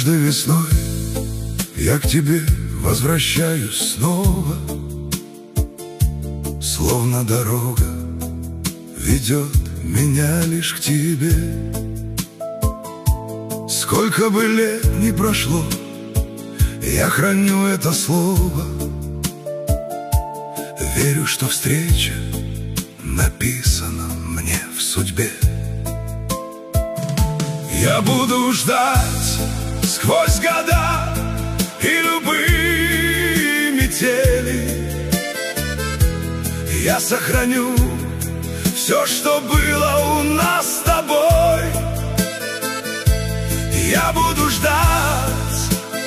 Каждой весной я к тебе возвращаюсь снова, словно дорога ведет меня лишь к тебе. Сколько бы лет ни прошло, я храню это слово. Верю, что встреча написана мне в судьбе. Я буду ждать сквозь года и любые метели. Я сохраню все, что было у нас с тобой. Я буду ждать,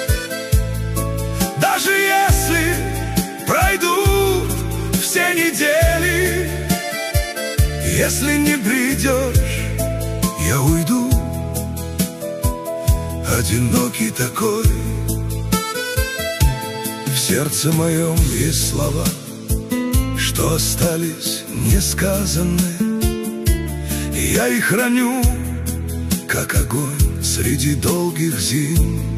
даже если пройдут все недели. Если не придешь, я уйду, одинокий такой. В сердце моем есть слова, что остались несказанные. Я их храню, как огонь среди долгих зим.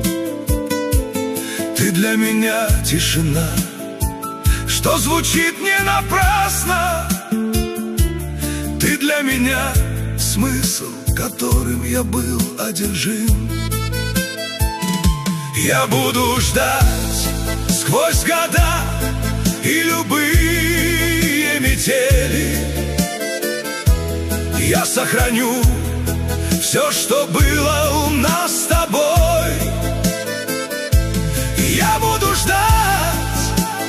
Ты для меня тишина, что звучит не напрасно. Ты для меня смысл, которым я был одержим. Я буду ждать сквозь года и любые метели. Я сохраню все, что было у нас с тобой. Я буду ждать,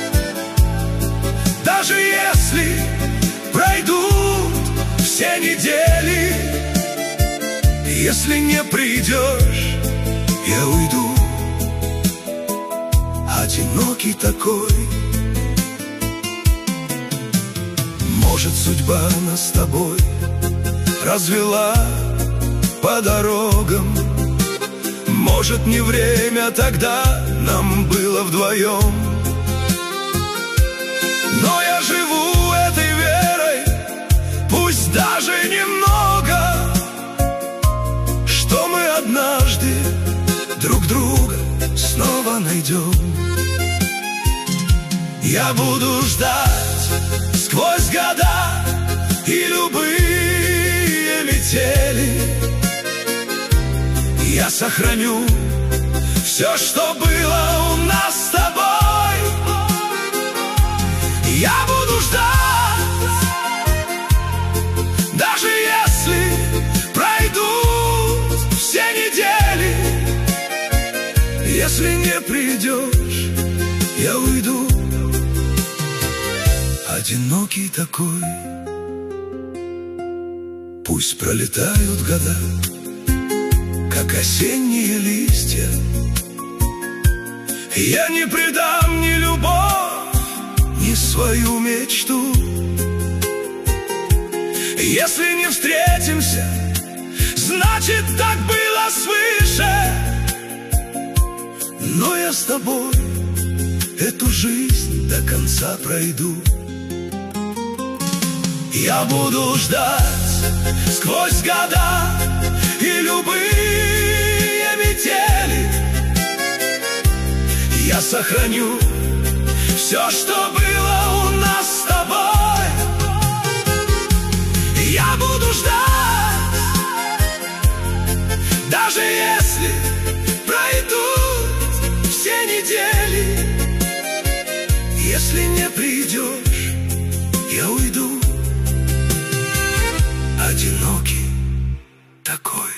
даже если пройдут все недели. Если не придешь, я уйду, одинокий такой. Может, судьба нас с тобой развела по дорогам. Может, не время тогда нам было вдвоем. Но я живу этой верой, пусть даже немного, что мы однажды друг друга снова найдем. Я буду ждать сквозь года и любые метели. Я сохраню все, что было у нас с тобой. Я буду ждать, даже если пройдут все недели. Если не придешь, я уйду, одинокий такой. Пусть пролетают года, как осенние листья. Я не предам ни любовь, ни свою мечту. Если не встретимся, значит, так было свыше. Но я с тобой эту жизнь до конца пройду. Я буду ждать сквозь года и любые метели. Я сохраню все, что было у нас с тобой. Я буду ждать, даже если пройдут все недели. Если не придешь, я уйду, одинокий такой.